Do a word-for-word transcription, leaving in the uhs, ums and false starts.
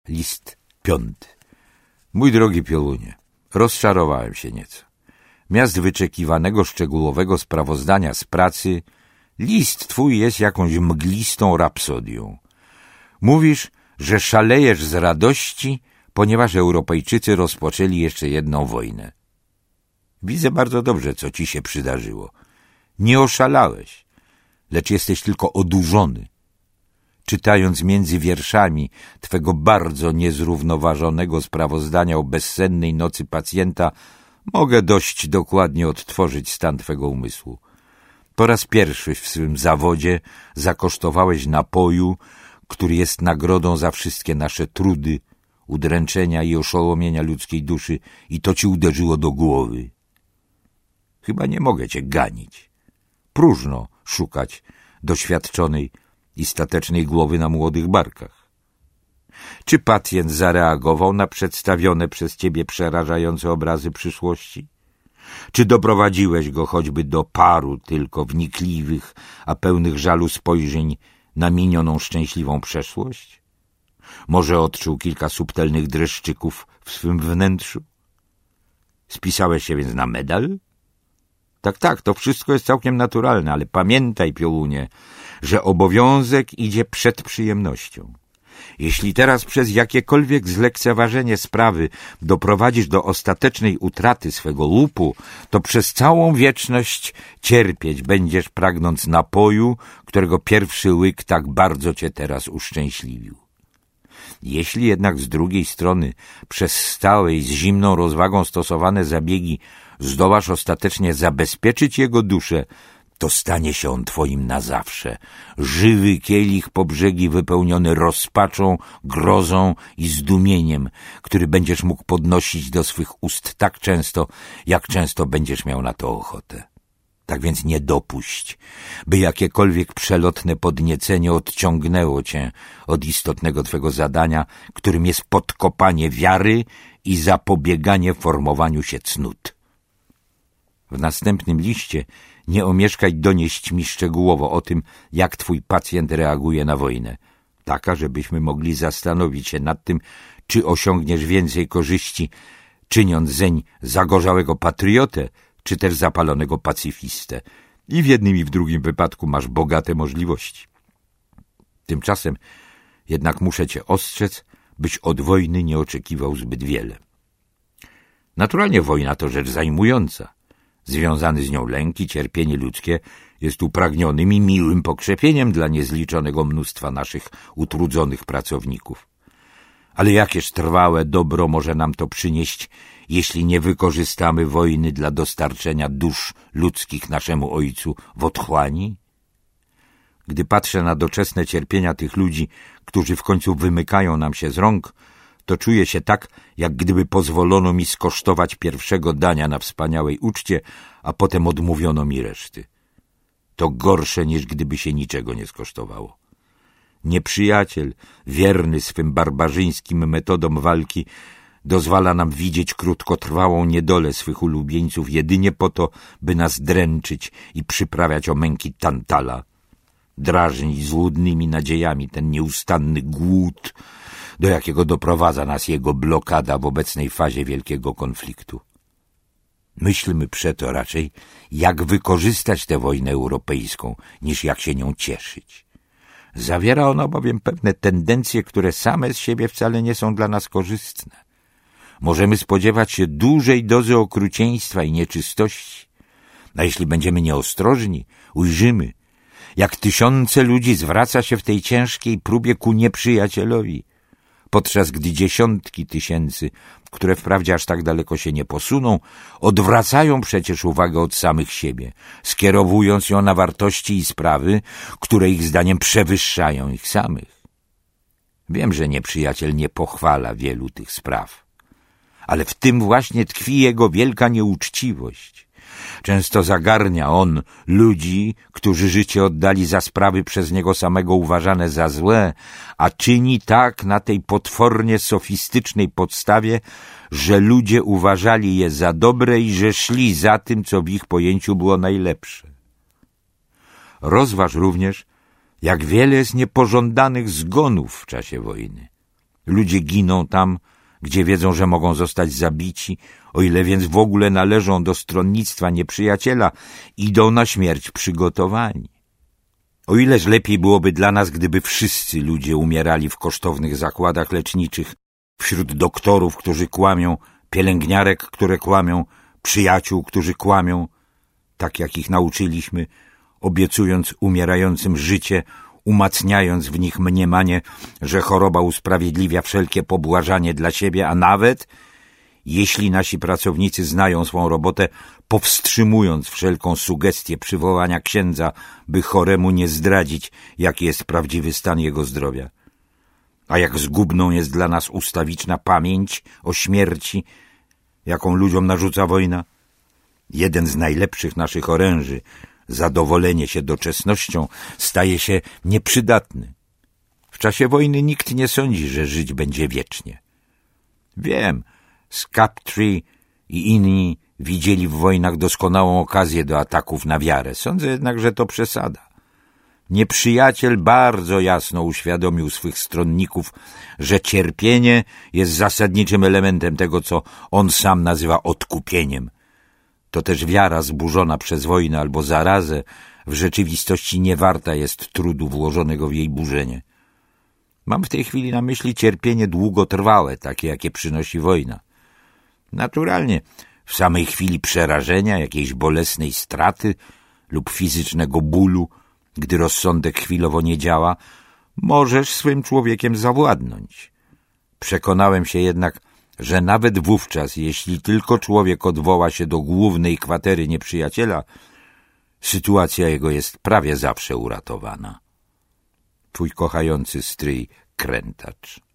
List piąty. Mój drogi Piolunie, rozczarowałem się nieco. Miast wyczekiwanego szczegółowego sprawozdania z pracy, list twój jest jakąś mglistą rapsodią. Mówisz, że szalejesz z radości, ponieważ Europejczycy rozpoczęli jeszcze jedną wojnę. Widzę bardzo dobrze, co ci się przydarzyło. Nie oszalałeś, lecz jesteś tylko odurzony. Czytając między wierszami twego bardzo niezrównoważonego sprawozdania o bezsennej nocy pacjenta, mogę dość dokładnie odtworzyć stan twego umysłu. Po raz pierwszy w swym zawodzie zakosztowałeś napoju, który jest nagrodą za wszystkie nasze trudy, udręczenia i oszołomienia ludzkiej duszy, i to ci uderzyło do głowy. Chyba nie mogę cię ganić. Próżno szukać doświadczonej i statecznej głowy na młodych barkach. Czy pacjent zareagował na przedstawione przez ciebie przerażające obrazy przyszłości? Czy doprowadziłeś go choćby do paru tylko wnikliwych, a pełnych żalu spojrzeń na minioną szczęśliwą przeszłość? Może odczuł kilka subtelnych dreszczyków w swym wnętrzu? Spisałeś się więc na medal? Tak, tak, to wszystko jest całkiem naturalne, ale pamiętaj, Piolunie, że obowiązek idzie przed przyjemnością. Jeśli teraz przez jakiekolwiek zlekceważenie sprawy doprowadzisz do ostatecznej utraty swego lupu, to przez całą wieczność cierpieć będziesz, pragnąc napoju, którego pierwszy łyk tak bardzo cię teraz uszczęśliwił. Jeśli jednak z drugiej strony przez stałe i z zimną rozwagą stosowane zabiegi zdołasz ostatecznie zabezpieczyć jego duszę, to stanie się on twoim na zawsze. Żywy kielich po brzegi wypełniony rozpaczą, grozą i zdumieniem, który będziesz mógł podnosić do swych ust tak często, jak często będziesz miał na to ochotę. Tak więc nie dopuść, by jakiekolwiek przelotne podniecenie odciągnęło cię od istotnego twego zadania, którym jest podkopanie wiary i zapobieganie formowaniu się cnót. W następnym liście nie omieszkaj donieść mi szczegółowo o tym, jak twój pacjent reaguje na wojnę, taka, żebyśmy mogli zastanowić się nad tym, czy osiągniesz więcej korzyści, czyniąc zeń zagorzałego patriotę, czy też zapalonego pacyfistę. I w jednym i w drugim wypadku masz bogate możliwości. Tymczasem jednak muszę cię ostrzec, byś od wojny nie oczekiwał zbyt wiele. Naturalnie wojna to rzecz zajmująca. Związany z nią lęk i cierpienie ludzkie jest upragnionym i miłym pokrzepieniem dla niezliczonego mnóstwa naszych utrudzonych pracowników. Ale jakież trwałe dobro może nam to przynieść, jeśli nie wykorzystamy wojny dla dostarczenia dusz ludzkich naszemu Ojcu w otchłani? Gdy patrzę na doczesne cierpienia tych ludzi, którzy w końcu wymykają nam się z rąk, to czuję się tak, jak gdyby pozwolono mi skosztować pierwszego dania na wspaniałej uczcie, a potem odmówiono mi reszty. To gorsze, niż gdyby się niczego nie skosztowało. Nieprzyjaciel, wierny swym barbarzyńskim metodom walki, dozwala nam widzieć krótkotrwałą niedolę swych ulubieńców jedynie po to, by nas dręczyć i przyprawiać o męki Tantala. Drażni złudnymi nadziejami ten nieustanny głód, do jakiego doprowadza nas jego blokada w obecnej fazie wielkiego konfliktu. Myślmy przeto raczej, jak wykorzystać tę wojnę europejską, niż jak się nią cieszyć. Zawiera ona bowiem pewne tendencje, które same z siebie wcale nie są dla nas korzystne. Możemy spodziewać się dużej dozy okrucieństwa i nieczystości, a jeśli będziemy nieostrożni, ujrzymy, jak tysiące ludzi zwraca się w tej ciężkiej próbie ku nieprzyjacielowi, podczas gdy dziesiątki tysięcy, które wprawdzie aż tak daleko się nie posuną, odwracają przecież uwagę od samych siebie, skierowując ją na wartości i sprawy, które ich zdaniem przewyższają ich samych. Wiem, że nieprzyjaciel nie pochwala wielu tych spraw, ale w tym właśnie tkwi jego wielka nieuczciwość. Często zagarnia on ludzi, którzy życie oddali za sprawy przez niego samego uważane za złe, a czyni tak na tej potwornie sofistycznej podstawie, że ludzie uważali je za dobre i że szli za tym, co w ich pojęciu było najlepsze. Rozważ również, jak wiele jest niepożądanych zgonów w czasie wojny. Ludzie giną tam, gdzie wiedzą, że mogą zostać zabici, o ile więc w ogóle należą do stronnictwa nieprzyjaciela, idą na śmierć przygotowani. O ileż lepiej byłoby dla nas, gdyby wszyscy ludzie umierali w kosztownych zakładach leczniczych, wśród doktorów, którzy kłamią, pielęgniarek, które kłamią, przyjaciół, którzy kłamią, tak jak ich nauczyliśmy, obiecując umierającym życie, umacniając w nich mniemanie, że choroba usprawiedliwia wszelkie pobłażanie dla siebie, a nawet, jeśli nasi pracownicy znają swą robotę, powstrzymując wszelką sugestię przywołania księdza, by choremu nie zdradzić, jaki jest prawdziwy stan jego zdrowia. A jak zgubną jest dla nas ustawiczna pamięć o śmierci, jaką ludziom narzuca wojna. Jeden z najlepszych naszych oręży, zadowolenie się doczesnością, staje się nieprzydatny. W czasie wojny nikt nie sądzi, że żyć będzie wiecznie. Wiem, Scaptree i inni widzieli w wojnach doskonałą okazję do ataków na wiarę. Sądzę jednak, że to przesada. Nieprzyjaciel bardzo jasno uświadomił swych stronników, że cierpienie jest zasadniczym elementem tego, co on sam nazywa odkupieniem. To też wiara zburzona przez wojnę albo zarazę w rzeczywistości nie warta jest trudu włożonego w jej burzenie. Mam w tej chwili na myśli cierpienie długotrwałe, takie jakie przynosi wojna. Naturalnie w samej chwili przerażenia, jakiejś bolesnej straty lub fizycznego bólu, gdy rozsądek chwilowo nie działa, możesz swym człowiekiem zawładnąć. Przekonałem się jednak, że nawet wówczas, jeśli tylko człowiek odwoła się do głównej kwatery nieprzyjaciela, sytuacja jego jest prawie zawsze uratowana. Twój kochający stryj Krętacz.